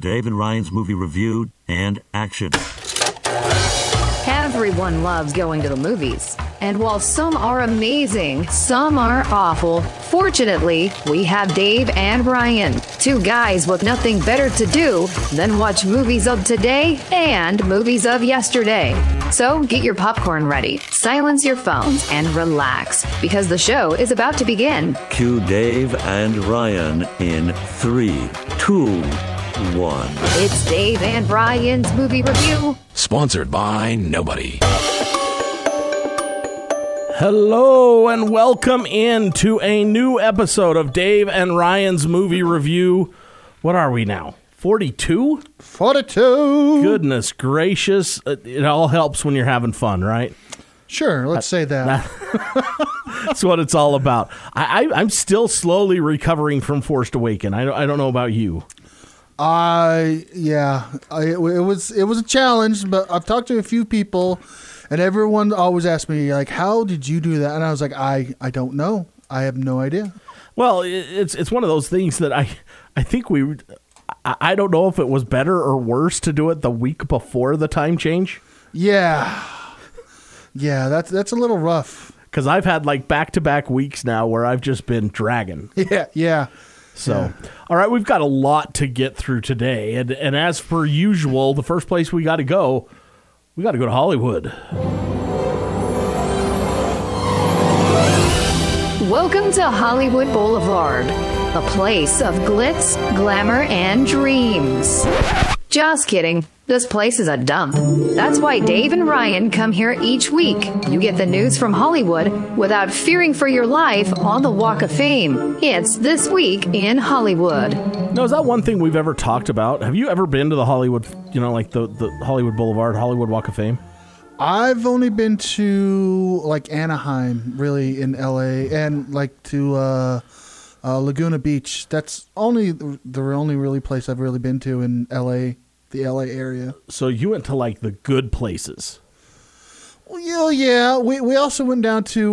Dave and Ryan's movie review and action. Everyone loves going to the movies. And while some are amazing, some are awful. Fortunately, we have Dave and Ryan, two guys with nothing better to do than watch movies of today and movies of yesterday. So get your popcorn ready, silence your phones, and relax, because the show is about to begin. Cue Dave and Ryan in 3, 2, 1. It's Dave and Ryan's movie review. Sponsored by nobody. Hello and welcome into a new episode of Dave and Ryan's movie review. What are we now? 42? 42. Goodness gracious. It all helps when you're having fun, right? Sure, let's say that. That's what it's all about. I'm still slowly recovering from Forced Awaken. I don't know about you. It was a challenge, but I've talked to a few people, and everyone always asks me, like, how did you do that? And I was like, I don't know. I have no idea. Well, it's one of those things that I think I don't know if it was better or worse to do it the week before the time change. Yeah, that's a little rough. Because I've had like back-to-back weeks now where I've just been dragging. Yeah. So, all right, we've got a lot to get through today. And as per usual, the first place we got to go to Hollywood. Welcome to Hollywood Boulevard, a place of glitz, glamour, and dreams. Just kidding. This place is a dump. That's why Dave and Ryan come here each week. You get the news from Hollywood without fearing for your life on the Walk of Fame. It's This Week in Hollywood. Now, is that one thing we've ever talked about? Have you ever been to the Hollywood, like the Hollywood Boulevard, Hollywood Walk of Fame? I've only been to, like, Anaheim, really, in L.A., and, like, to Laguna Beach. That's the only really place I've really been to in L.A., the L.A. area. So you went to, like, the good places. Well, yeah. We also went down to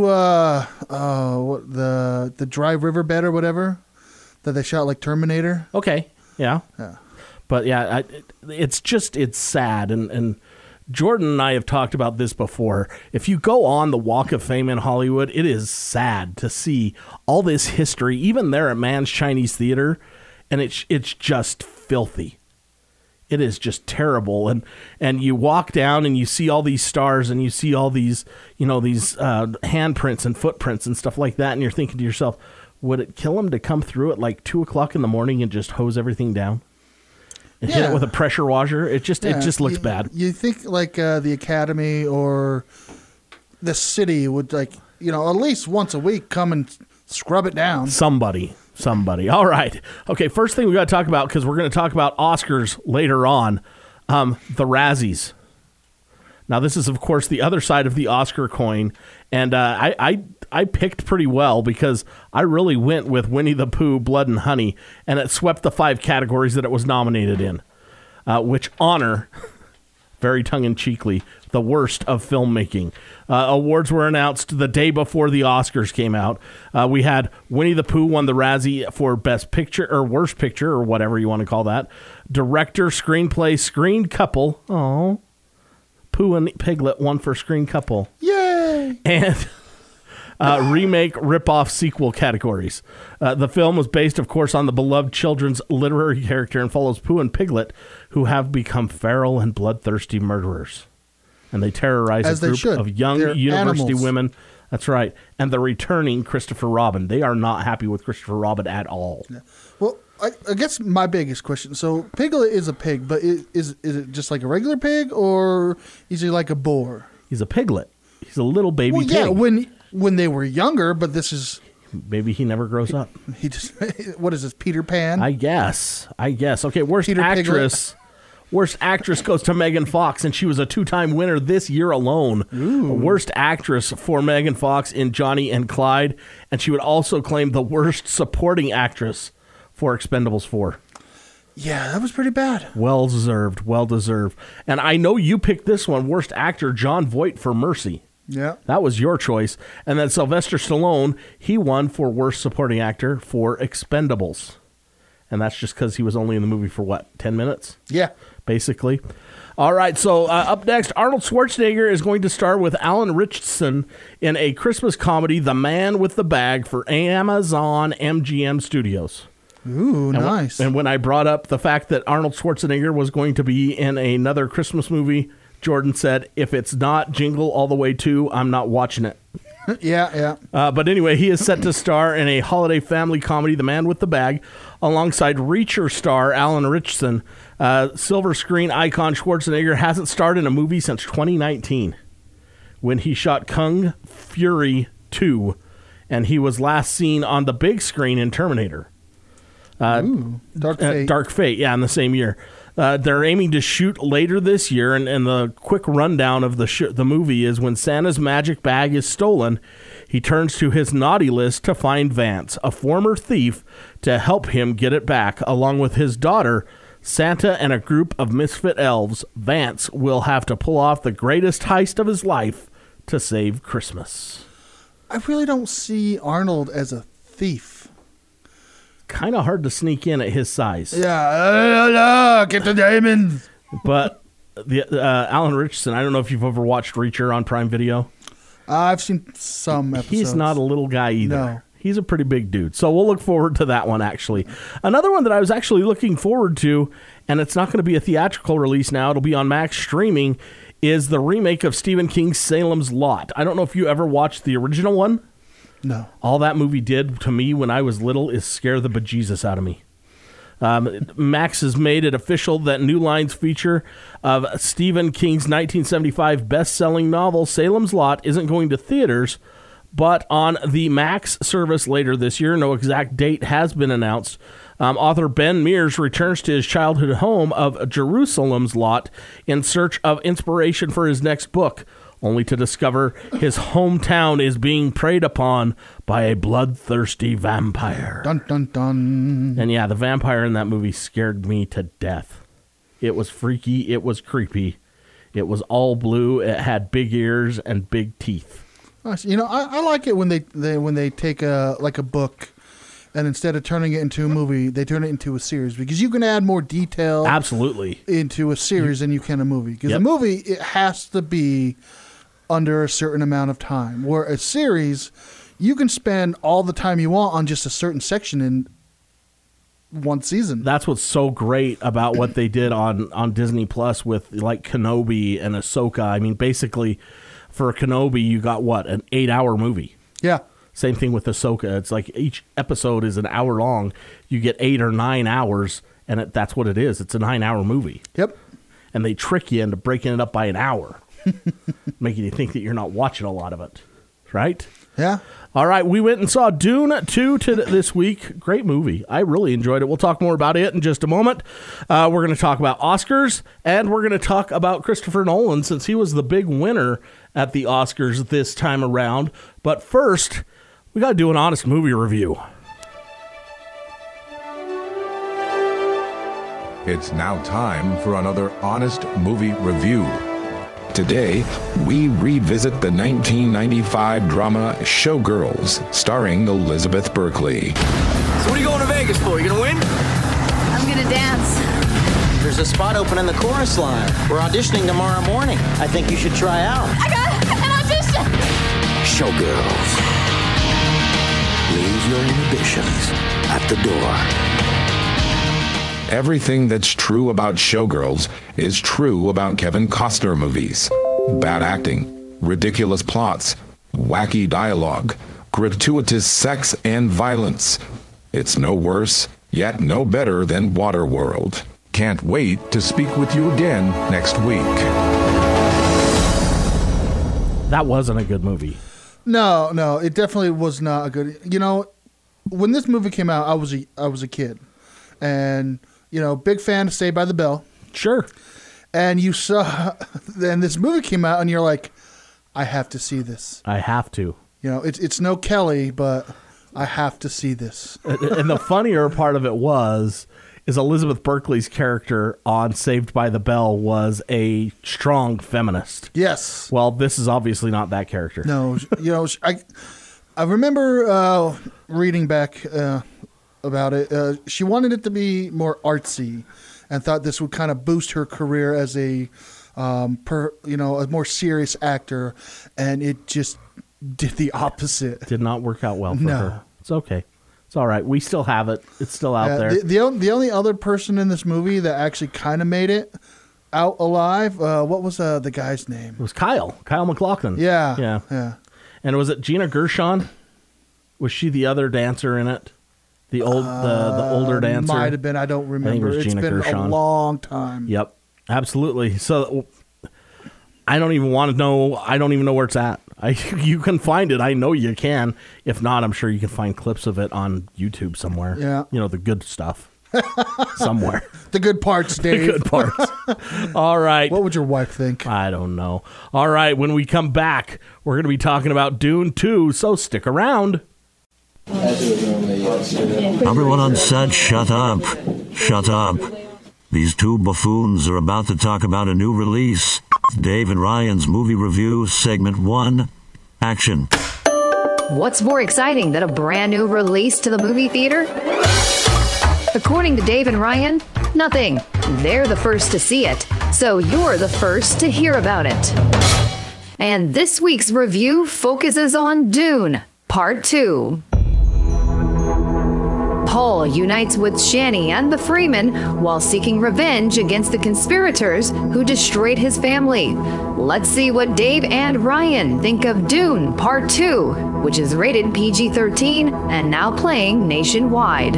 the dry riverbed or whatever that they shot like Terminator. Okay, yeah. But, yeah, it's sad, and Jordan and I have talked about this before. If you go on the Walk of Fame in Hollywood, it is sad to see all this history, even there at Mann's Chinese Theater, and it's just filthy. It is just terrible. And you walk down and you see all these stars and you see all these, these handprints and footprints and stuff like that, and you're thinking to yourself, would it kill them to come through at like 2 o'clock in the morning and just hose everything down? And hit it with a pressure washer. It just looks bad. You think like the Academy or the city would at least once a week come and scrub it down. Somebody. All right. Okay, first thing we got to talk about, because we're going to talk about Oscars later on, the Razzies. Now, this is, of course, the other side of the Oscar coin, and I picked pretty well because I really went with Winnie the Pooh, Blood and Honey, and it swept the 5 categories that it was nominated in, which honor, very tongue-in-cheekly, the worst of filmmaking. Awards were announced the day before the Oscars came out. We had Winnie the Pooh won the Razzie for Best Picture, or Worst Picture, or whatever you want to call that. Director, Screenplay, Screen Couple. Oh, Pooh and Piglet won for Screen Couple. Yay! And remake, rip-off, sequel categories. The film was based, of course, on the beloved children's literary character and follows Pooh and Piglet, who have become feral and bloodthirsty murderers. And they terrorize a group of young university women. That's right. And the returning Christopher Robin. They are not happy with Christopher Robin at all. Yeah. Well, I guess my biggest question. So Piglet is a pig, but is it just like a regular pig, or is he like a boar? He's a piglet. He's a little baby pig. Yeah, when they were younger, but this is... Maybe he never grows up. He just... What is this, Peter Pan? I guess. Okay, worst actress... Worst actress goes to Megan Fox, and she was a 2-time winner this year alone. Ooh. Worst actress for Megan Fox in Johnny and Clyde, and she would also claim the worst supporting actress for Expendables 4. Yeah, that was pretty bad. Well deserved. And I know you picked this one, worst actor Jon Voight for Mercy. Yeah. That was your choice. And then Sylvester Stallone, he won for worst supporting actor for Expendables. and that's just because he was only in the movie for, 10 minutes? Yeah. Basically. All right, so up next, Arnold Schwarzenegger is going to star with Alan Ritchson in a Christmas comedy, The Man with the Bag, for Amazon MGM Studios. Ooh, nice. And when I brought up the fact that Arnold Schwarzenegger was going to be in another Christmas movie, Jordan said, if it's not Jingle All the Way 2, I'm not watching it. Yeah. But anyway, he is set to star in a holiday family comedy, The Man with the Bag, alongside Reacher star Alan Ritchson. Silver screen icon Schwarzenegger hasn't starred in a movie since 2019, when he shot Kung Fury 2, and he was last seen on the big screen in Terminator. Dark Fate. Dark Fate, yeah, in the same year. They're aiming to shoot later this year, and the quick rundown of the movie is when Santa's magic bag is stolen, he turns to his naughty list to find Vance, a former thief, to help him get it back. Along with his daughter, Santa, and a group of misfit elves, Vance will have to pull off the greatest heist of his life to save Christmas. I really don't see Arnold as a thief. Kind of hard to sneak in at his size. Yeah, get the diamonds. But Alan Ritchson, I don't know if you've ever watched Reacher on Prime Video. I've seen some episodes. He's not a little guy either. No. He's a pretty big dude. So we'll look forward to that one, actually. Another one that I was actually looking forward to, and it's not going to be a theatrical release now, it'll be on Max streaming, is the remake of Stephen King's Salem's Lot. I don't know if you ever watched the original one. No. All that movie did to me when I was little is scare the bejesus out of me. Max has made it official that New Line's feature of Stephen King's 1975 best-selling novel Salem's Lot isn't going to theaters, but on the Max service later this year. No exact date has been announced. Author Ben Mears returns to his childhood home of Jerusalem's Lot in search of inspiration for his next book, only to discover his hometown is being preyed upon by a bloodthirsty vampire. Dun, dun, dun. And yeah, the vampire in that movie scared me to death. It was freaky. It was creepy. It was all blue. It had big ears and big teeth. Nice. You know, I like it when they take a book, and instead of turning it into a movie, they turn it into a series, because you can add more detail Absolutely. into a series than you can a movie. Because a movie, it has to be under a certain amount of time, where a series, you can spend all the time you want on just a certain section in one season. That's what's so great about what they did on Disney Plus with like Kenobi and Ahsoka. I mean, basically, for Kenobi, you got an 8-hour movie. Yeah. Same thing with Ahsoka. It's like each episode is an hour long. You get 8 or 9 hours, and that's what it is. It's a 9-hour movie. Yep. And they trick you into breaking it up by an hour, making you think that you're not watching a lot of it. Right? Yeah. All right, we went and saw Dune 2 this week. Great movie. I really enjoyed it. We'll talk more about it in just a moment. We're going to talk about Oscars, and we're going to talk about Christopher Nolan, since he was the big winner at the Oscars this time around. But first, we got to do an honest movie review. It's now time for another honest movie review. Today, we revisit the 1995 drama Showgirls, starring Elizabeth Berkley. So what are you going to Vegas for? You gonna win? I'm gonna dance. There's a spot open in the chorus line. We're auditioning tomorrow morning. I think you should try out. I got an audition! Showgirls. Leave your inhibitions at the door. Everything that's true about Showgirls is true about Kevin Costner movies. Bad acting, ridiculous plots, wacky dialogue, gratuitous sex and violence. It's no worse, yet no better than Waterworld. Can't wait to speak with you again next week. That wasn't a good movie. No, it definitely was not a good. You know, when this movie came out, I was a kid, and big fan of Saved by the Bell. Sure. And you saw, then this movie came out, and you're like, I have to see this. I have to. It's no Kelly, but I have to see this. And the funnier part of it is Elizabeth Berkley's character on Saved by the Bell was a strong feminist. Yes. Well, this is obviously not that character. No, I remember reading back about it. She wanted it to be more artsy, and thought this would kind of boost her career as a more serious actor, and it just did the opposite. Did not work out well for her. It's okay. It's all right. We still have it. It's still out there. The only other person in this movie that actually kind of made it out alive, what was the guy's name? It was Kyle MacLachlan. Yeah. And was it Gina Gershon? Was she the other dancer in it? The older dancer? Might have been. I don't remember. I think it was It's Gina been Gershon. a long time. Yep, absolutely. So I don't even want to know. I don't even know where it's at. You can find it. I know you can. If not, I'm sure you can find clips of it on YouTube somewhere. Yeah. The good stuff. Somewhere. The good parts, Dave. The good parts. All right. What would your wife think? I don't know. All right. When we come back, we're going to be talking about Dune 2, so stick around. Everyone on set, shut up. Shut up. These two buffoons are about to talk about a new release. Dave and Ryan's movie review, segment 1. Action. What's more exciting than a brand new release to the movie theater? According to Dave and Ryan, nothing. They're the first to see it, so you're the first to hear about it. And this week's review focuses on Dune, Part 2. Paul unites with Shani and the Freeman while seeking revenge against the conspirators who destroyed his family. Let's see what Dave and Ryan think of Dune Part 2, which is rated PG-13 and now playing nationwide.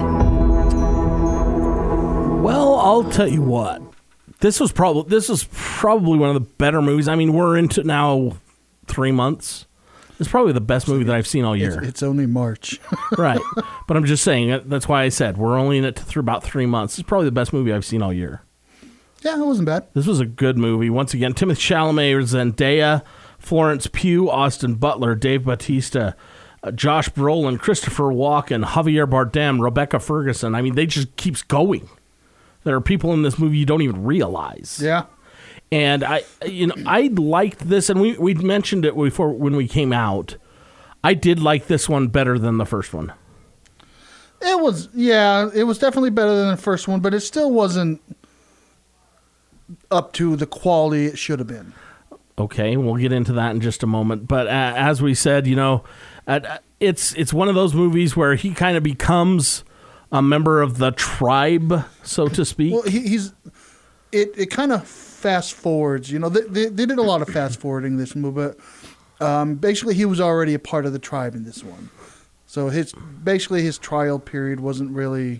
Well, I'll tell you what. This was probably one of the better movies. I mean, we're into now 3 months. It's probably the best movie that I've seen all year. It's only March. Right. But I'm just saying, that's why I said we're only in it for about 3 months. It's probably the best movie I've seen all year. Yeah, it wasn't bad. This was a good movie. Once again, Timothée Chalamet, Zendaya, Florence Pugh, Austin Butler, Dave Bautista, Josh Brolin, Christopher Walken, Javier Bardem, Rebecca Ferguson. I mean, they just keeps going. There are people in this movie you don't even realize. Yeah. And I liked this, and we mentioned it before when we came out. I did like this one better than the first one. It was definitely better than the first one, but it still wasn't up to the quality it should have been. Okay, we'll get into that in just a moment. But as we said, it's one of those movies where he kind of becomes a member of the tribe, so to speak. Well, it kind of fast forwards. They did a lot of fast forwarding this movie, but basically he was already a part of the tribe in this one. So his trial period wasn't really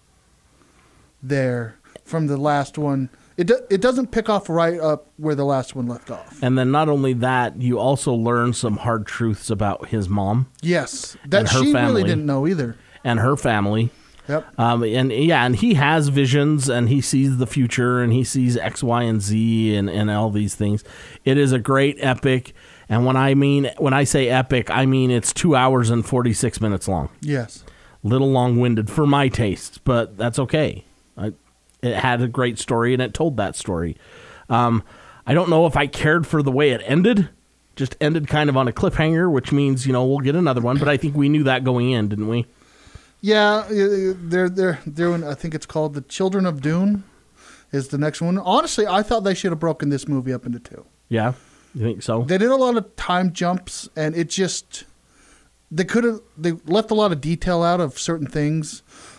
there from the last one. It doesn't pick off right up where the last one left off. And then not only that, you also learn some hard truths about his mom. Yes, that she really didn't know either. And her family. Yep. And he has visions, and he sees the future, and he sees X, Y, and Z, and all these things. It is a great epic, and when I say epic, I mean it's 2 hours and 46 minutes long. Yes. Little long-winded for my taste, but that's okay. It had a great story, and it told that story. I don't know if I cared for the way it ended. Just ended kind of on a cliffhanger, which means we'll get another one. But I think we knew that going in, didn't we? Yeah, they're doing. I think it's called The Children of Dune. Is the next one? Honestly, I thought they should have broken this movie up into two. Yeah, you think so? They did a lot of time jumps, and it just they left a lot of detail out of certain things.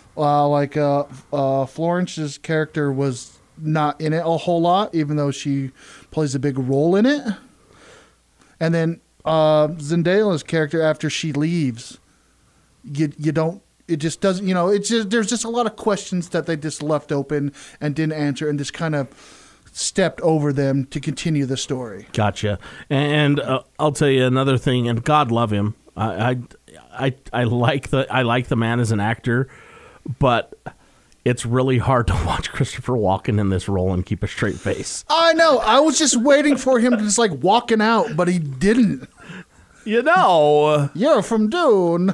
Florence's character was not in it a whole lot, even though she plays a big role in it. And then Zendaya's character, after she leaves, you don't. It just doesn't. There's just a lot of questions that they just left open and didn't answer, and just kind of stepped over them to continue the story. Gotcha. And I'll tell you another thing. And God love him. I like the man as an actor. But it's really hard to watch Christopher Walken in this role and keep a straight face. I know. I was just waiting for him to just walking out, but he didn't. You're from Dune.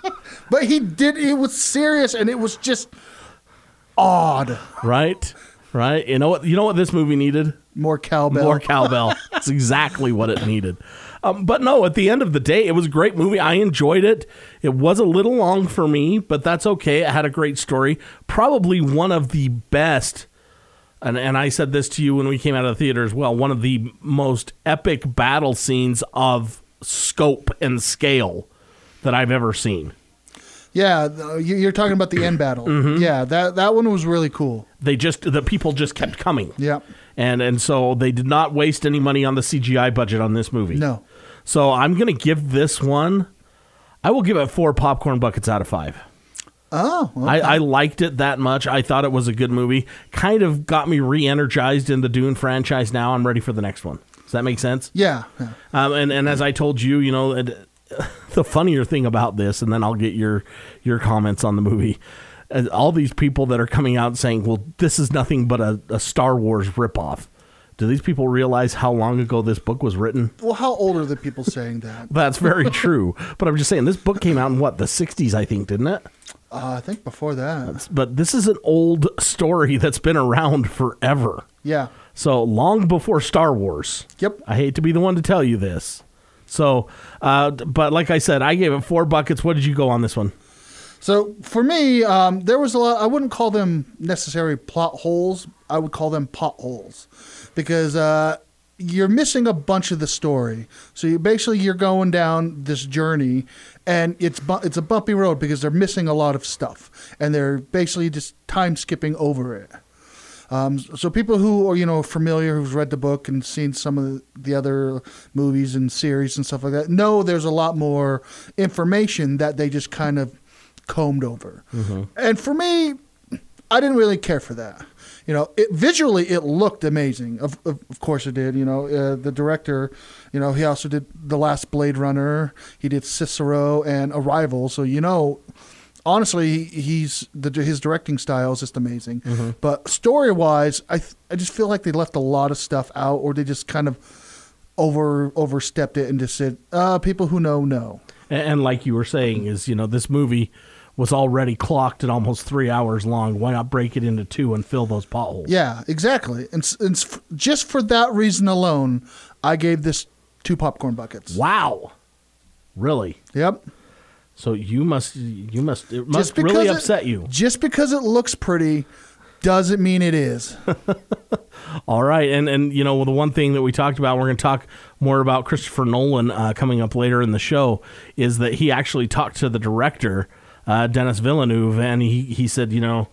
But he did. It was serious, and it was just odd. Right? Right? You know what this movie needed? More cowbell. More cowbell. That's exactly what it needed. But no, at the end of the day, it was a great movie. I enjoyed it. It was a little long for me, but that's okay. It had a great story. Probably one of the best, and I said this to you when we came out of the theater as well, one of the most epic battle scenes of scope and scale that I've ever seen. Yeah, you're talking about the end battle. Mm-hmm. Yeah, that one was really cool. The people just kept coming. Yeah. And so they did not waste any money on the CGI budget on this movie. No. So I'm going to give this one, I will give it 4 popcorn buckets out of 5. Oh, okay. I liked it that much. I thought it was a good movie. Kind of got me re-energized in the Dune franchise now. I'm ready for the next one. Does that make sense? Yeah. And as I told you, the funnier thing about this, and then I'll get your comments on the movie, all these people that are coming out saying, well, this is nothing but a Star Wars ripoff. Do these people realize how long ago this book was written? Well, how old are the people saying that? That's very true. But I'm just saying, this book came out in, the 60s, I think, didn't it? I think before that. But this is an old story that's been around forever. Yeah. So long before Star Wars. Yep. I hate to be the one to tell you this. So, but like I said, I gave it 4 buckets. What did you go on this one? So for me, there was a lot. I wouldn't call them necessary plot holes. I would call them potholes, because you're missing a bunch of the story. So you're going down this journey, and it's a bumpy road because they're missing a lot of stuff, and they're basically just time skipping over it. So people who are familiar, who've read the book and seen some of the other movies and series and stuff like that, know there's a lot more information that they just kind of combed over. Mm-hmm. And for me, I didn't really care for that. Visually it looked amazing. Of course it did. The director, he also did The Last Blade Runner. He did Cicero and Arrival. So honestly, his directing style is just amazing. Mm-hmm. But story-wise, I just feel like they left a lot of stuff out, or they just kind of overstepped it and just said, people who know. And like you were saying, is this movie was already clocked at almost 3 hours long. Why not break it into 2 and fill those potholes? Yeah, exactly. And just for that reason alone, I gave this 2 popcorn buckets. Wow. Really? Yep. So it must really upset you. Just because it looks pretty doesn't mean it is. All right. And the one thing that we talked about, we're going to talk more about Christopher Nolan coming up later in the show, is that he actually talked to the director, Denis Villeneuve, and he said,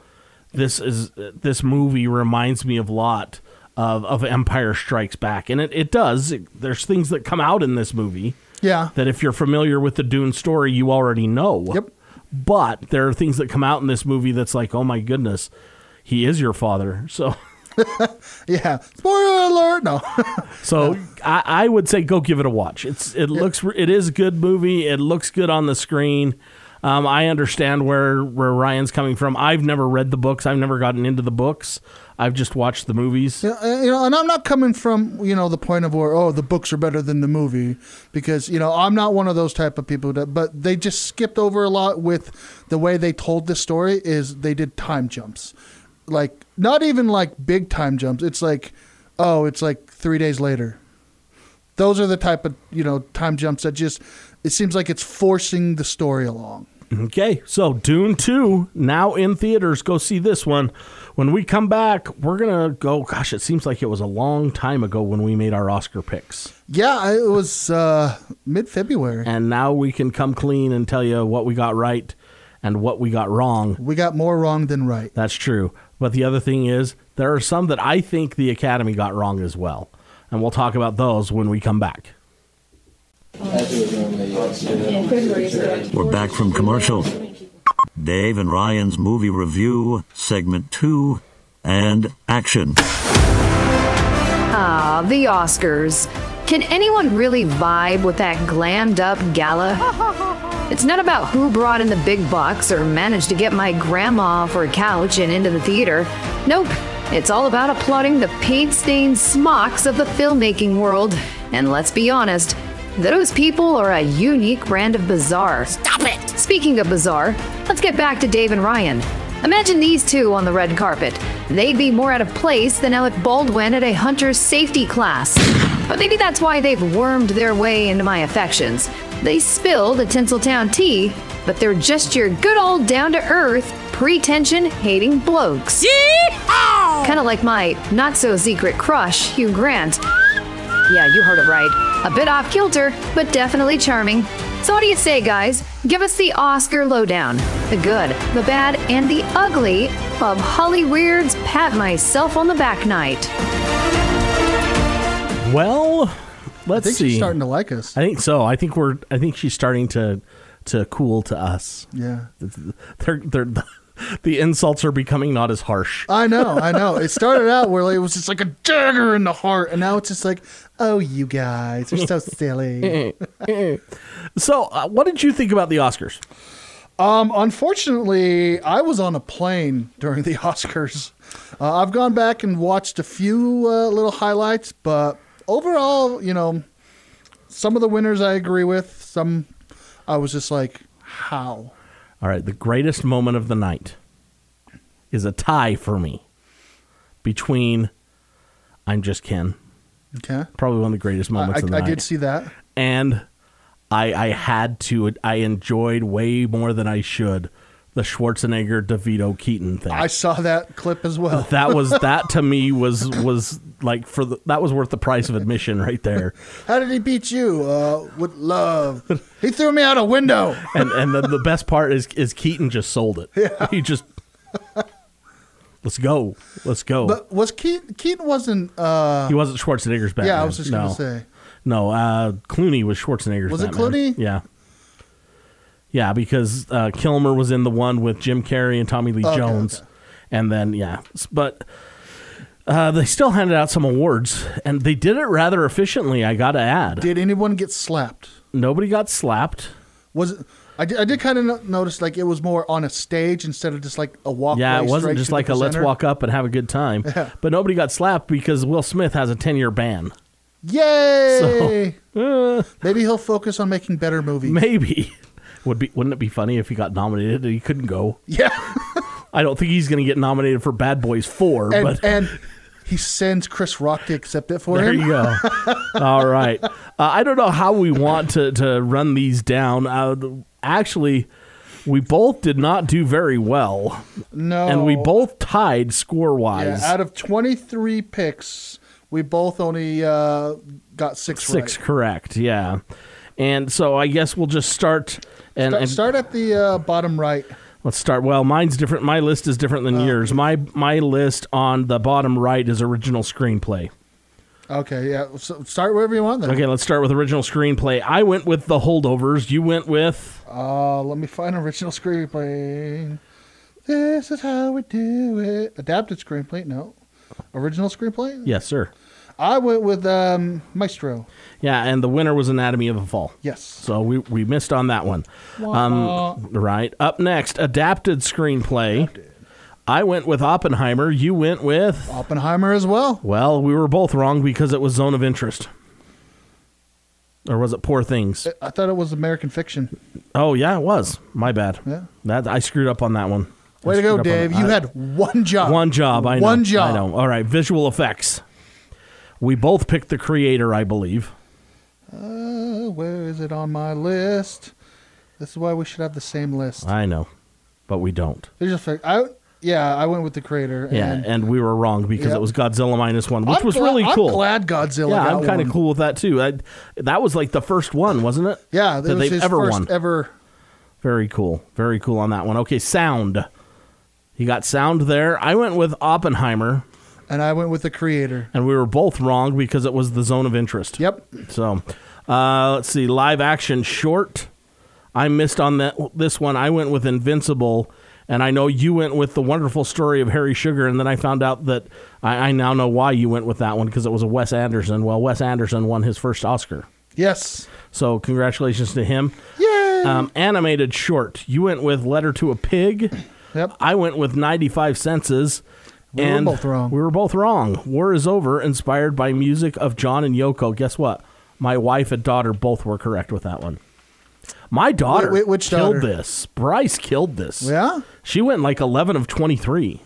this movie reminds me a lot of Empire Strikes Back. And it does. There's things that come out in this movie. Yeah. That if you're familiar with the Dune story, you already know. Yep. But there are things that come out in this movie that's like, oh my goodness, he is your father. So. Yeah. Spoiler alert. No. So I would say go give it a watch. It is a good movie. It looks good on the screen. I understand where Ryan's coming from. I've never read the books. I've never gotten into the books. I've just watched the movies. And I'm not coming from, the point of where, the books are better than the movie, because, I'm not one of those type of people but they just skipped over a lot with the way they told the story. Is they did time jumps, like not even like big time jumps. It's like, it's like 3 days later. Those are the type of, time jumps that just, it seems like it's forcing the story along. Okay, so Dune 2, now in theaters. Go see this one. When we come back, we're going to go, gosh, it seems like it was a long time ago when we made our Oscar picks. Yeah, it was mid-February. And now we can come clean and tell you what we got right and what we got wrong. We got more wrong than right. That's true. But the other thing is, there are some that I think the Academy got wrong as well. And we'll talk about those when we come back. We're back from commercial. Dave and Ryan's movie review, segment 2, and action. The Oscars. Can anyone really vibe with that glammed up gala? It's not about who brought in the big bucks or managed to get my grandma off her couch and into the theater. Nope. It's all about applauding the paint-stained smocks of the filmmaking world. And let's be honest, those people are a unique brand of bizarre. Stop it! Speaking of bizarre, let's get back to Dave and Ryan. Imagine these two on the red carpet. they'd be more out of place than Alec Baldwin at a hunter's safety class. But maybe that's why they've wormed their way into my affections. They spilled a Tinseltown tea, but they're just your good old down-to-earth, pretension-hating blokes. Kind of like my not-so-secret crush, Hugh Grant. Yeah, you heard it right. A bit off-kilter, but definitely charming. So what do you say, guys? Give us the Oscar lowdown. The good, the bad, and the ugly of Holly Weird's Pat Myself on the Back night. Well, let's I think see. she's starting to like us. I think so. I think she's starting to cool to us. Yeah. The insults are becoming not as harsh. I know. It started out where it was just like a dagger in the heart, and now it's just like, oh, you guys are so silly. So, what did you think about the Oscars? Unfortunately, I was on a plane during the Oscars. I've gone back and watched a few little highlights, but overall, some of the winners I agree with. Some I was just like, how? All right, the greatest moment of the night is a tie for me between I'm Just Ken. Okay. Probably one of the greatest moments of the night. I did see that. And I enjoyed way more than I should the Schwarzenegger DeVito Keaton thing. I saw that clip as well. That to me was like that was worth the price of admission right there. How did he beat you? With love. He threw me out a window. And then the best part is Keaton just sold it. Yeah. He just let's go. But was Keaton wasn't he wasn't Schwarzenegger's Batman. Yeah, I was just gonna say. No, Clooney was Schwarzenegger's Was Batman. it Clooney? Yeah. Yeah, because Kilmer was in the one with Jim Carrey and Tommy Lee Jones. Okay. And then, but they still handed out some awards, and they did it rather efficiently, I got to add. Did anyone get slapped? Nobody got slapped. Was it? I did kind of notice like it was more on a stage instead of just like a walkway. Yeah, it wasn't just like a let's presenter. walk up and have a good time. Yeah. But nobody got slapped because Will Smith has a 10-year ban. Yay! Maybe he'll focus on making better movies. Maybe. Wouldn't it be funny if he got nominated and he couldn't go? Yeah. I don't think he's going to get nominated for Bad Boys 4. And he sends Chris Rock to accept it for there him. You go. All right. I don't know how we want to run these down. Actually, we both did not do very well. No. And we both tied score-wise. Yeah, out of 23 picks, we both only got 6 right. 6 correct, yeah. And so I guess we'll just start... Start at the bottom right. Let's start. Well, mine's different. My list is different than yours. My list on the bottom right is original screenplay. Okay, yeah. So start wherever you want then. Okay, let's start with original screenplay. I went with The Holdovers. You went with? Let me find original screenplay. This is how we do it. Adapted screenplay? No. Original screenplay? Yes, sir. I went with Maestro. Yeah, and the winner was Anatomy of a Fall. Yes. So we missed on that one. Right. Up next, adapted screenplay. I went with Oppenheimer. You went with? Oppenheimer as well. Well, we were both wrong because it was Zone of Interest. Or was it Poor Things? I thought it was American Fiction. Oh, yeah, it was. My bad. Yeah. I screwed up on that one. Way to go, Dave. You had one job. One job, I know. One job. I know. All right, visual effects. We both picked The Creator, I believe. Where is it on my list? This is why we should have the same list. I know, but we don't. I went with The Creator. And we were wrong because it was Godzilla -1, which was really cool. I'm glad Godzilla Yeah, got I'm kind of one. cool with that too. That was like the first one, wasn't it? Yeah, that was they've his ever first won. ever. Very cool. Very cool on that one. Okay, sound. You got sound there. I went with Oppenheimer. And I went with The Creator. And we were both wrong because it was the Zone of Interest. Yep. So, let's see. Live action short. I missed on this one. I went with Invincible. And I know you went with The Wonderful Story of Harry Sugar. And then I found out that I now know why you went with that one because it was a Wes Anderson. Well, Wes Anderson won his first Oscar. Yes. So congratulations to him. Yay! Animated short. You went with Letter to a Pig. Yep. I went with 95 Senses. We were both wrong. We were both wrong. War is Over, inspired by music of John and Yoko. Guess what? My wife and daughter both were correct with that one. My daughter which killed daughter? this. Bryce killed this. Yeah? She went like 11 of 23.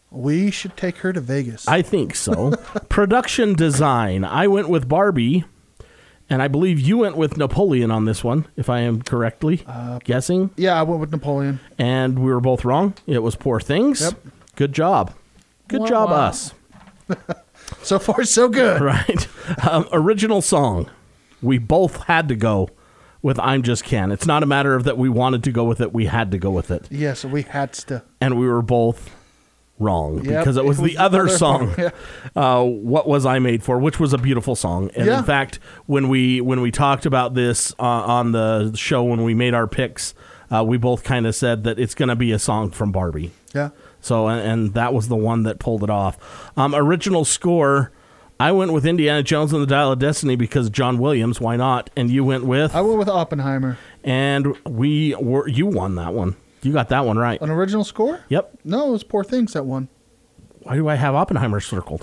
We should take her to Vegas. I think so. Production design. I went with Barbie, and I believe you went with Napoleon on this one, if I am correctly guessing. Yeah, I went with Napoleon. And we were both wrong. It was Poor Things. Yep. Good job. Good job, us. So far, so good. Right. Original song. We both had to go with I'm Just Ken. It's not a matter of that we wanted to go with it. We had to go with it. Yes, we had to. And we were both wrong Yep, because it was the other song. Yeah. What Was I Made For, which was a beautiful song. And Yeah. in fact, when we talked about this on the show, when we made our picks, we both kind of said that it's going to be a song from Barbie. Yeah. So, and that was the one that pulled it off. Original score, I went with Indiana Jones and the Dial of Destiny because John Williams, why not? And you went with? I went with Oppenheimer. And you won that one. You got that one right. An original score? Yep. No, it was Poor Things that won. Why do I have Oppenheimer circled?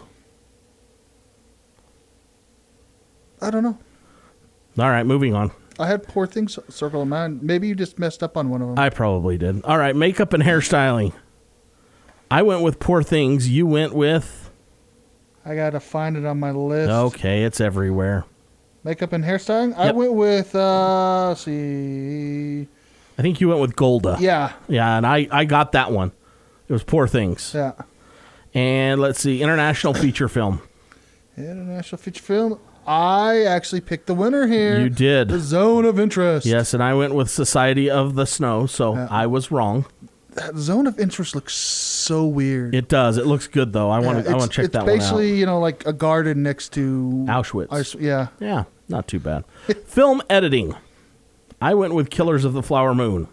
I don't know. All right, moving on. I had Poor Things circled in mine. Maybe you just messed up on one of them. I probably did. All right, makeup and hairstyling. I went with Poor Things. You went with? I got to find it on my list. Okay, it's everywhere. Makeup and hairstyling? I Yep. went with, let's see. I think you went with Golda. Yeah. Yeah, and I got that one. It was Poor Things. Yeah. And let's see, international feature film. International feature film. I actually picked the winner here. You did. The Zone of Interest. Yes, and I went with Society of the Snow, so Yeah. I was wrong. That Zone of Interest looks so weird. It does. It looks good, though. I want to check that one out. It's basically, like a garden next to Auschwitz. Yeah. Yeah, not too bad. Film editing. I went with Killers of the Flower Moon.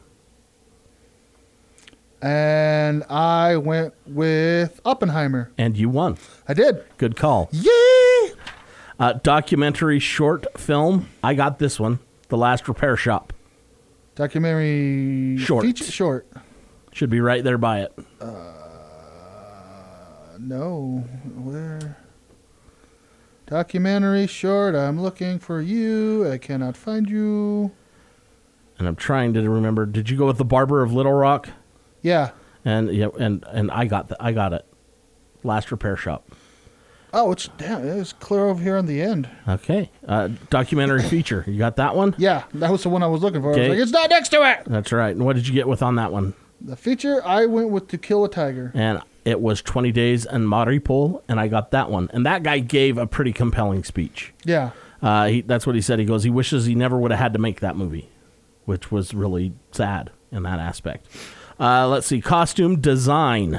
And I went with Oppenheimer. And you won. I did. Good call. Yeah. Documentary short film. I got this one. The Last Repair Shop. Documentary Short. Feature short. Should be right there by it. No. Where? Documentary short. I'm looking for you. I cannot find you. And I'm trying to remember. Did you go with The Barber of Little Rock? Yeah. And I got it. Last Repair Shop. Oh, it's clear over here on the end. Okay. Documentary feature. You got that one? Yeah, that was the one I was looking for. Okay. I was like, it's not next to it. That's right. And what did you get with on that one? The feature, I went with To Kill a Tiger. And it was 20 Days in Mariupol, and I got that one. And that guy gave a pretty compelling speech. Yeah. That's what he said. He goes, he wishes he never would have had to make that movie, which was really sad in that aspect. Let's see. Costume design.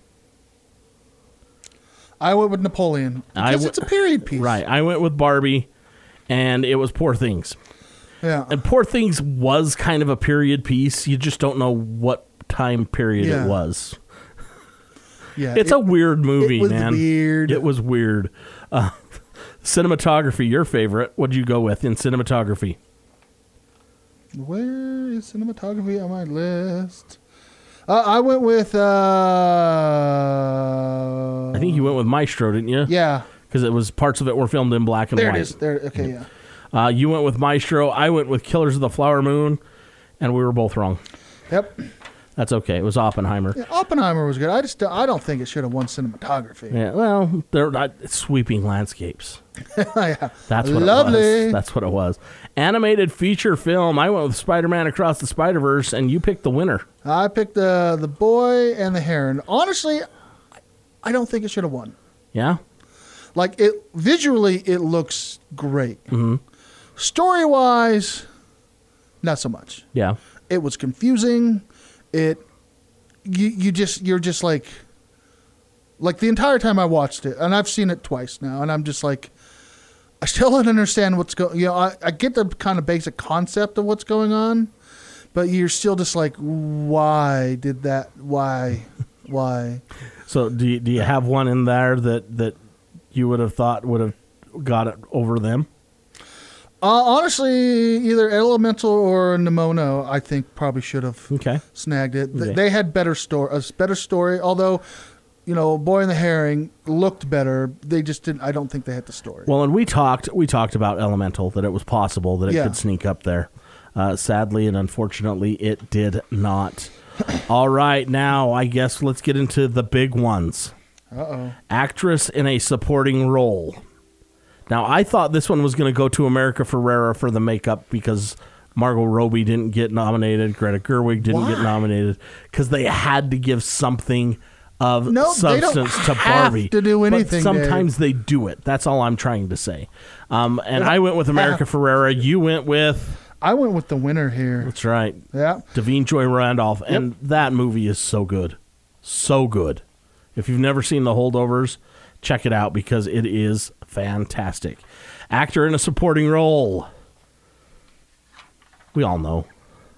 I went with Napoleon. Because it's a period piece. Right. I went with Barbie, and it was Poor Things. Yeah. And Poor Things was kind of a period piece. You just don't know what time period it was. Yeah. It's a weird movie, it was man. Weird. It was weird. Cinematography, your favorite. What'd you go with in cinematography? Where is cinematography on my list? I went with... I think you went with Maestro, didn't you? Yeah. Because it was parts of it were filmed in black and There white. it is. There. Okay, yeah. You went with Maestro. I went with Killers of the Flower Moon, and we were both wrong. Yep. That's okay. It was Oppenheimer. Yeah, Oppenheimer was good. I don't think it should have won cinematography. Yeah, well, they're sweeping landscapes. Yeah. That's what Lovely. it was. That's what it was. Animated feature film. I went with Spider-Man Across the Spider-Verse, and you picked the winner. I picked the Boy and the Heron. Honestly, I don't think it should have won. Yeah? Like visually, it looks great. Mm-hmm. Story-wise, not so much. Yeah. It was confusing. You're just like the entire time I watched it, and I've seen it twice now, and I'm just like, I still don't understand what's going. I get the kind of basic concept of what's going on, but you're still just like, why did that? Why? So do you have one in there that you would have thought would have got it over them? Honestly, either Elemental or Nemono, I think probably should have snagged it. Okay. They had better story, although, Boy and the Herring looked better. They just didn't. I don't think they had the story. Well, and we talked about Elemental, that it was possible that it Yeah. could sneak up there. Sadly and unfortunately, it did not. All right, now I guess let's get into the big ones. Uh-oh. Actress in a supporting role. Now, I thought this one was going to go to America Ferrera for the makeup because Margot Robbie didn't get nominated, Greta Gerwig didn't get nominated, because they had to give something of substance to Barbie. To do anything, but sometimes they do it. That's all I'm trying to say. And I went with America Ferrera. You went with... I went with the winner here. That's right. Yeah. Davine Joy Randolph. Yep. And that movie is so good. So good. If you've never seen The Holdovers, check it out because it is fantastic. Actor in a supporting role. We all know.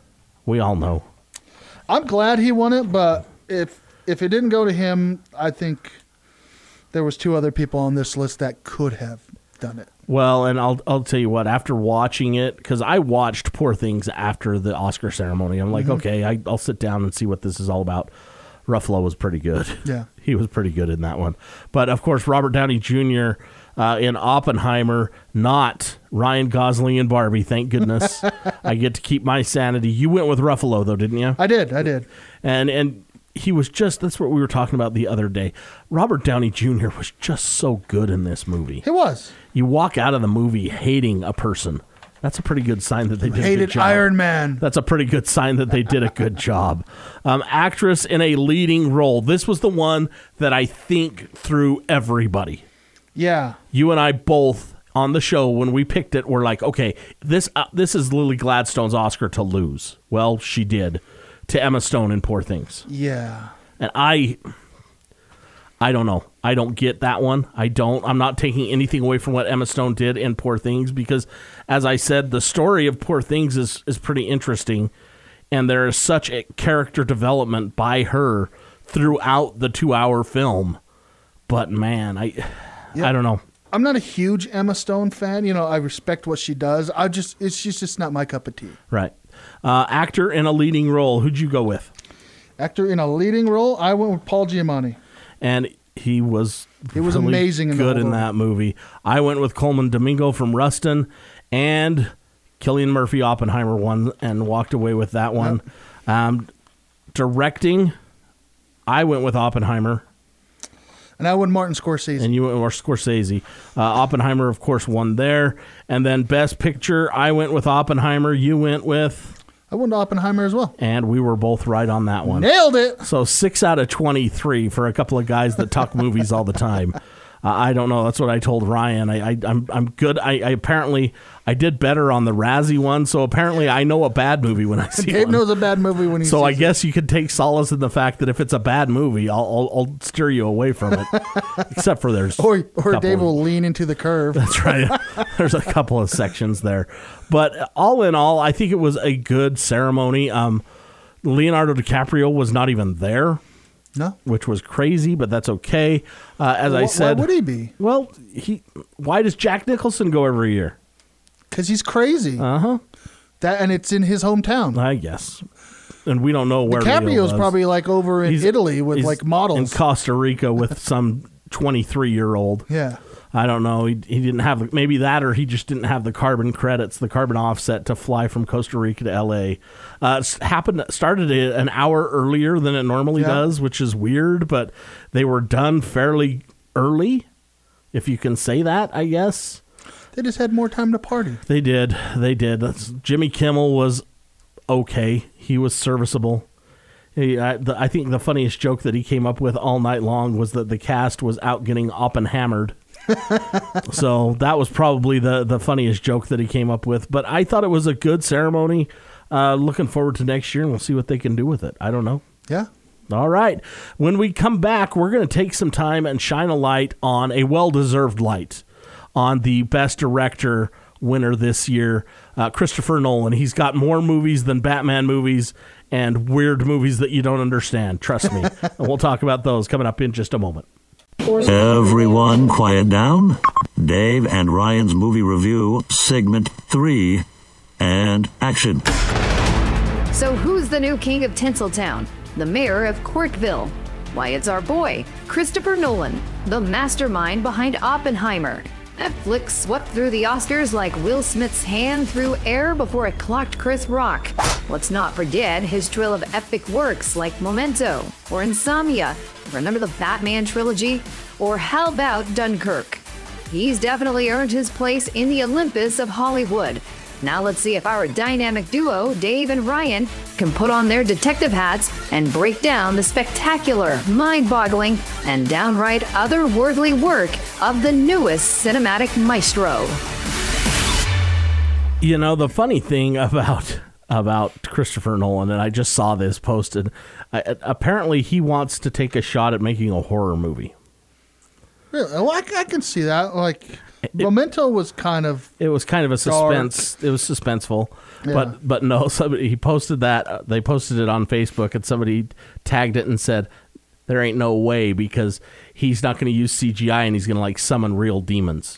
I'm glad he won it, but if it didn't go to him, I think there was 2 other people on this list that could have done it. Well, and I'll tell you what, after watching it, because I watched Poor Things after the Oscar ceremony, I'm like, okay, I'll sit down and see what this is all about. Ruffalo was pretty good. Yeah. He was pretty good in that one. But, of course, Robert Downey Jr. In Oppenheimer, not Ryan Gosling and Barbie, thank goodness. I get to keep my sanity. You went with Ruffalo, though, didn't you? I did. And he was just, that's what we were talking about the other day. Robert Downey Jr. was just so good in this movie. He was. You walk out of the movie hating a person. That's a pretty good sign that they did a good Hated job. Iron Man. That's a pretty good sign that they did a good job. Actress in a leading role. This was the one that I think threw everybody. Yeah. You and I both on the show when we picked it were like, okay, this is Lily Gladstone's Oscar to lose. Well, she did to Emma Stone in Poor Things. Yeah. And I don't know. I don't get that one. I'm not taking anything away from what Emma Stone did in Poor Things because, as I said, the story of Poor Things is pretty interesting, and there is such a character development by her throughout the 2-hour film. But, man, I don't know. I'm not a huge Emma Stone fan. You know, I respect what she does. She's just not my cup of tea. Right. Actor in a leading role. Who'd you go with? Actor in a leading role, I went with Paul Giamatti. And he was really amazing good in that movie. I went with Coleman Domingo from Rustin, and Cillian Murphy, Oppenheimer won and walked away with that one. Yep. Directing, I went with Oppenheimer. And I went Martin Scorsese. And you went with Scorsese. Oppenheimer, of course, won there. And then Best Picture, I went with Oppenheimer. You went with... I went to Oppenheimer as well. And we were both right on that one. Nailed it. So 6 out of 23 for a couple of guys that talk movies all the time. I don't know. That's what I told Ryan. I'm good. Apparently I did better on the Razzie one. So apparently I know a bad movie when I see Dave one. knows a bad movie when he sees it. So I guess you could take solace in the fact that if it's a bad movie, I'll steer you away from it. Except for there's or Dave will lean into the curve. That's right. There's a couple of sections there. But all in all, I think it was a good ceremony. Leonardo DiCaprio was not even there. No. Which was crazy, but that's okay. I said... Why would he be? Well, why does Jack Nicholson go every year? Because he's crazy. Uh-huh. And it's in his hometown. I guess. And we don't know where DiCaprio's probably like over in Italy with like models. In Costa Rica with some 23-year-old. Yeah. I don't know. He didn't have maybe that, or he just didn't have the carbon credits, the carbon offset to fly from Costa Rica to L.A. Started an hour earlier than it normally does, which is weird, but they were done fairly early, if you can say that, I guess. They just had more time to party. They did. Jimmy Kimmel was okay. He was serviceable. I think the funniest joke that he came up with all night long was that the cast was out getting Oppenhammered. So that was probably the funniest joke that he came up with. But I thought it was a good ceremony. Looking forward to next year, and we'll see what they can do with it. I don't know. Yeah. All right. When we come back, we're going to take some time and shine a light on a well-deserved light on the Best Director winner this year, Christopher Nolan. He's got more movies than Batman movies and weird movies that you don't understand. Trust me. And we'll talk about those coming up in just a moment. Everyone quiet down. Dave and Ryan's movie review, segment 3, and action. So who's the new king of Tinseltown? The mayor of Corkville? Why, it's our boy, Christopher Nolan, the mastermind behind Oppenheimer. Netflix swept through the Oscars like Will Smith's hand through air before it clocked Chris Rock. Let's not forget his trail of epic works like Memento or Insomnia. Remember the Batman trilogy? Or how about Dunkirk? He's definitely earned his place in the Olympus of Hollywood. Now let's see if our dynamic duo, Dave and Ryan, can put on their detective hats and break down the spectacular, mind-boggling, and downright otherworldly work of the newest cinematic maestro. You know, the funny thing about Christopher Nolan, and I just saw this posted, apparently he wants to take a shot at making a horror movie. Really? Well, I can see that. Like, Memento was kind of a suspense. Dark. It was suspenseful, Yeah. but no. Somebody he posted that. They posted it on Facebook, and somebody tagged it and said, "There ain't no way because he's not going to use CGI and he's going to like summon real demons."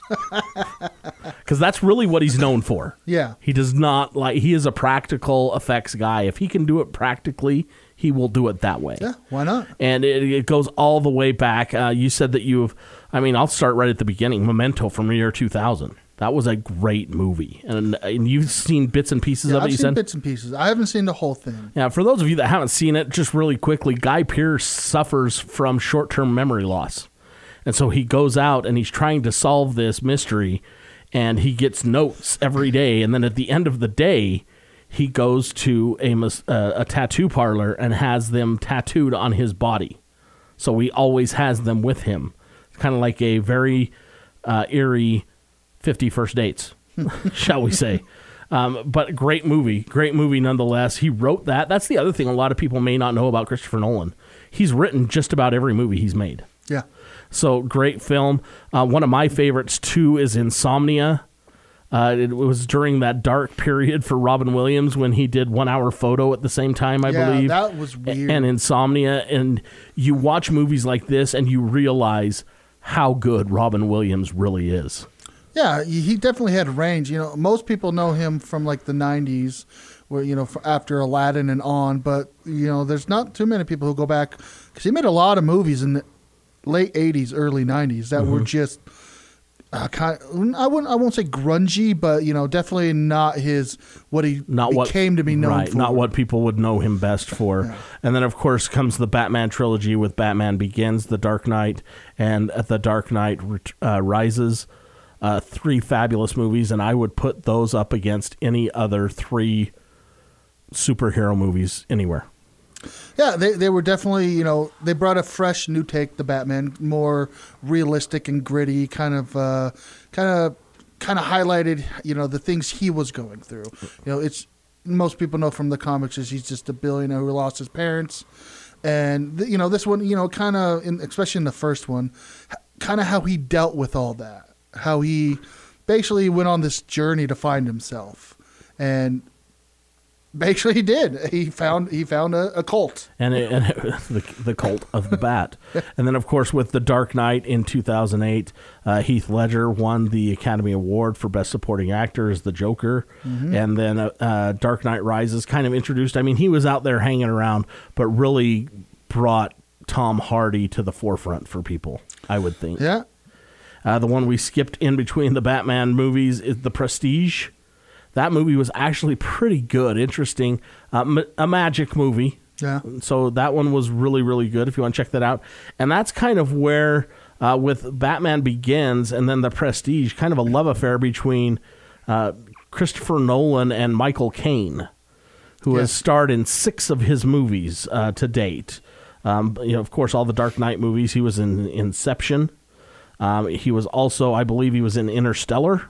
Because that's really what he's known for. Yeah. He does not like. He is a practical effects guy. If he can do it practically, he will do it that way. Yeah, why not? And it goes all the way back. You said that I'll start right at the beginning. Memento from the year 2000. That was a great movie. And you've seen bits and pieces of it, I've you seen said? bits and pieces. I haven't seen the whole thing. Yeah, for those of you that haven't seen it, just really quickly, Guy Pearce suffers from short-term memory loss. And so he goes out and he's trying to solve this mystery, and he gets notes every day. And then at the end of the day, he goes to a tattoo parlor and has them tattooed on his body. So he always has them with him. Kind of like a very eerie 50 First Dates, shall we say. But great movie nonetheless. He wrote that. That's the other thing a lot of people may not know about Christopher Nolan. He's written just about every movie he's made. Yeah. So great film. One of my favorites, too, is Insomnia. It was during that dark period for Robin Williams when he did 1 Hour Photo at the same time, I believe. Yeah, that was weird. And Insomnia. And you watch movies like this and you realize how good Robin Williams really is. Yeah, he definitely had range. You know, most people know him from like the 90s, where, you know, after Aladdin and on. But, you know, there's not too many people who go back, because he made a lot of movies in the late 80s, early 90s that were just kind of, I won't say grungy, but, you know, definitely not what he came to be known for. Not what people would know him best for. Yeah. And then, of course, comes the Batman trilogy with Batman Begins, The Dark Knight, and The Dark Knight Rises. 3 fabulous movies, and I would put those up against any other 3 superhero movies anywhere. Yeah, they were definitely, you know, they brought a fresh new take to Batman, more realistic and gritty, kind of highlighted, you know, the things he was going through. You know, it's most people know from the comics is he's just a billionaire who lost his parents, and you know, this one, you know, kind of, especially in the first one, kind of how he dealt with all that. How he basically went on this journey to find himself, and basically he did. He found a cult, and the cult of the Bat. And then, of course, with The Dark Knight in 2008, Heath Ledger won the Academy Award for Best Supporting Actor as the Joker. And then Dark Knight Rises kind of introduced. I mean, he was out there hanging around, but really brought Tom Hardy to the forefront for people, I would think. Yeah. The one we skipped in between the Batman movies is The Prestige. That movie was actually pretty good, interesting. A magic movie. Yeah. So that one was really, really good if you want to check that out. And that's kind of where, with Batman Begins and then The Prestige, kind of a love affair between Christopher Nolan and Michael Caine, who has starred in 6 of his movies to date. You know, of course, all the Dark Knight movies. He was in Inception. He was also, I believe he was in Interstellar.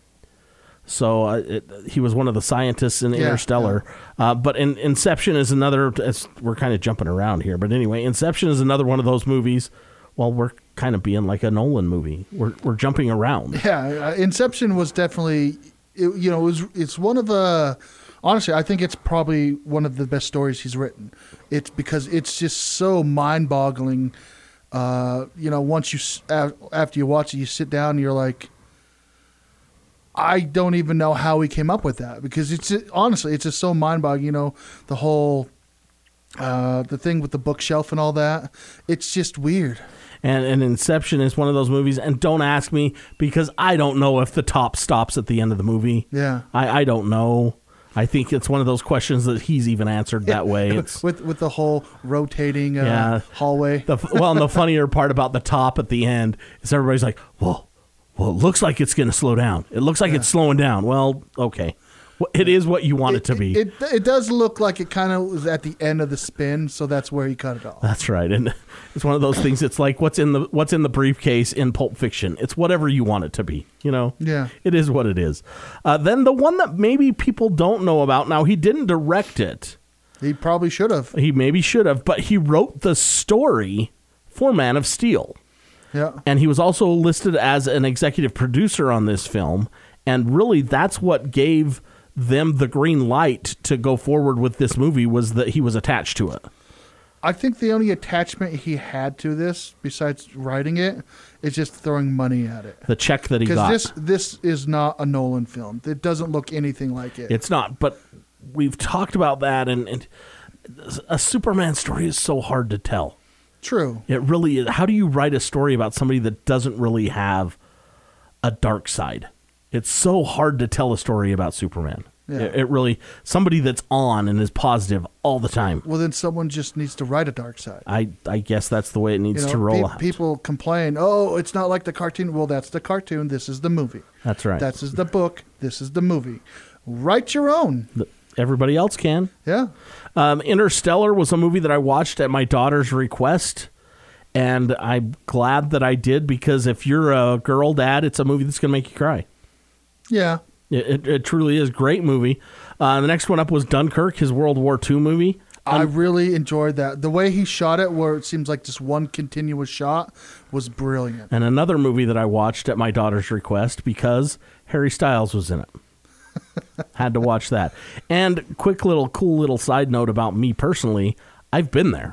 So he was one of the scientists in Interstellar. Yeah. But Inception is another, we're kind of jumping around here. But anyway, Inception is another one of those movies. Well, we're kind of being like a Nolan movie. We're jumping around. Yeah, Inception was definitely, it's one of honestly, I think it's probably one of the best stories he's written. It's because it's just so mind-boggling. Once after you watch it, you sit down and you're like, I don't even know how he came up with that, because it's honestly, it's just so mind-boggling. You know, the whole The thing with the bookshelf and all that, it's just weird. And Inception is one of those movies, and don't ask me because I don't know if the top stops at the end of the movie. Yeah. I don't know. I think it's one of those questions that he's even answered that way. It's with the whole rotating hallway. And the funnier part about the top at the end is everybody's like, well, it looks like it's going to slow down. It looks like it's slowing down. Well, okay. Well, it is what you want it to be. It does look like it kind of was at the end of the spin, so that's where he cut it off. That's right, and it's one of those things. It's like what's in the briefcase in Pulp Fiction. It's whatever you want it to be. Yeah. It is what it is. Then the one that maybe people don't know about. Now, he didn't direct it. He probably should have. He maybe should have, but he wrote the story for Man of Steel. Yeah, and he was also listed as an executive producer on this film. And really, that's what gave them the green light to go forward with this movie, was that he was attached to it. I think the only attachment he had to this, besides writing it, is just throwing money at it. The check that he got. Because this is not a Nolan film. It doesn't look anything like it. It's not, but we've talked about that, and a Superman story is so hard to tell. True. It really is. How do you write a story about somebody that doesn't really have a dark side? It's so hard to tell a story about Superman. Yeah. It really, somebody that's on and is positive all the time. Well, then someone just needs to write a dark side. I guess that's the way it needs to roll out. People complain, oh, it's not like the cartoon. Well, that's the cartoon. This is the movie. That's right. This is the book. This is the movie. Write your own. Everybody else can. Yeah. Interstellar was a movie that I watched at my daughter's request. And I'm glad that I did, because if you're a girl dad, it's a movie that's going to make you cry. Yeah. It truly is. Great movie. The next one up was Dunkirk, his World War II movie. I really enjoyed that. The way he shot it, where it seems like just one continuous shot, was brilliant. And another movie that I watched at my daughter's request because Harry Styles was in it. Had to watch that. And cool little side note about me personally, I've been there.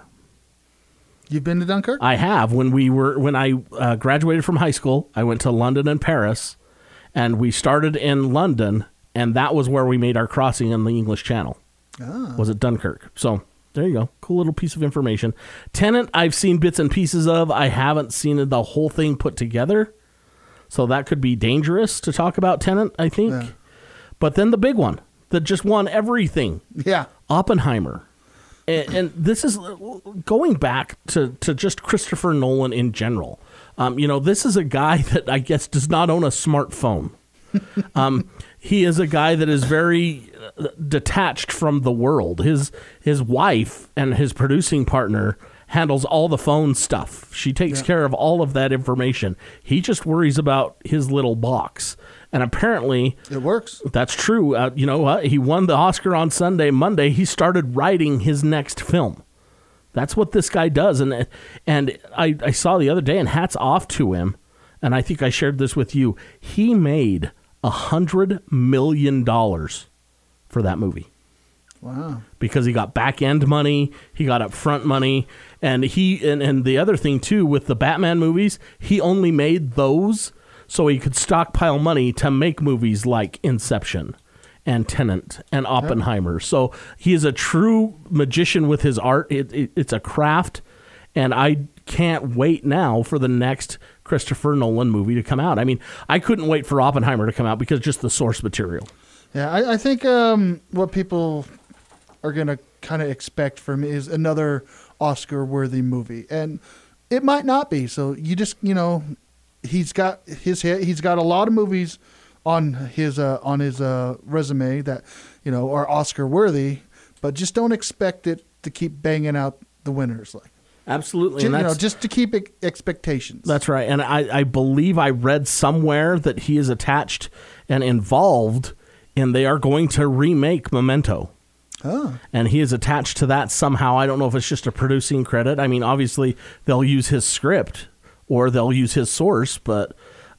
You've been to Dunkirk? I have. When I graduated from high school, I went to London and Paris. And we started in London, and that was where we made our crossing in the English Channel. Was at Dunkirk. So there you go. Cool little piece of information. Tenet, I've seen bits and pieces of. I haven't seen the whole thing put together. So that could be dangerous to talk about Tenet, I think. Yeah. But then the big one that just won everything. Yeah. Oppenheimer. And this is going back to just Christopher Nolan in general. This is a guy that I guess does not own a smartphone. He is a guy that is very detached from the world. His wife and his producing partner handles all the phone stuff. She takes care of all of that information. He just worries about his little box. And apparently it works. That's true. You know what? He won the Oscar on Sunday. Monday, he started writing his next film. That's what this guy does. And I saw the other day, and hats off to him. And I think I shared this with you. He made $100 million for that movie. Wow. Because he got back end money, he got upfront money, and and the other thing too with the Batman movies, he only made those so he could stockpile money to make movies like Inception and Tenet and Oppenheimer. Yep. So he is a true magician with his art. It's a craft, and I can't wait now for the next Christopher Nolan movie to come out. I mean, I couldn't wait for Oppenheimer to come out because just the source material. Yeah, I think what people are going to kind of expect from it is another Oscar-worthy movie, and it might not be. So you just, he's got a lot of movies on his resume that are Oscar-worthy, but just don't expect it to keep banging out the winners like. Absolutely. Just to keep expectations. That's right. And I believe I read somewhere that he is attached and involved, and they are going to remake Memento. Oh. And he is attached to that somehow. I don't know if it's just a producing credit. I mean, obviously, they'll use his script or they'll use his source, but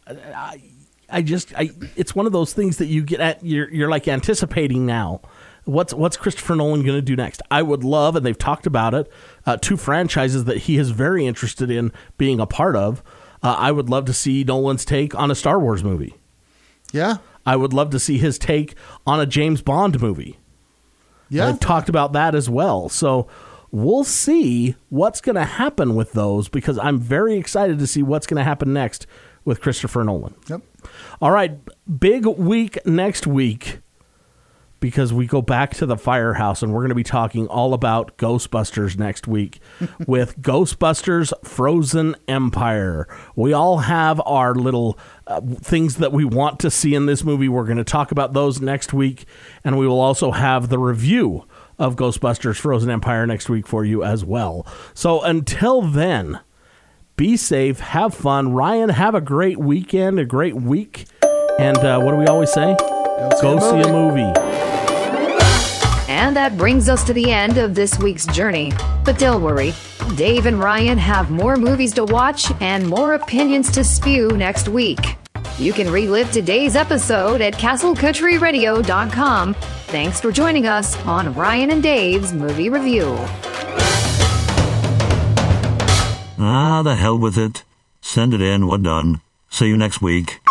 it's one of those things that you get at, you're like anticipating now. What's Christopher Nolan going to do next? I would love, and they've talked about it, 2 franchises that he is very interested in being a part of. I would love to see Nolan's take on a Star Wars movie. Yeah. I would love to see his take on a James Bond movie. Yeah. I've talked about that as well. So we'll see what's going to happen with those, because I'm very excited to see what's going to happen next with Christopher Nolan. Yep. All right, big week next week, because we go back to the firehouse, and we're going to be talking all about Ghostbusters next week with Ghostbusters Frozen Empire. We all have our little things that we want to see in this movie. We're going to talk about those next week, and we will also have the review of Ghostbusters Frozen Empire next week for you as well. So until then, be safe, have fun. Ryan, have a great weekend, a great week. And what do we always say? Go see a movie. And that brings us to the end of this week's journey. But don't worry, Dave and Ryan have more movies to watch and more opinions to spew next week. You can relive today's episode at castlecountryradio.com. Thanks for joining us on Ryan and Dave's Movie Review. The hell with it. Send it in. We're done. See you next week.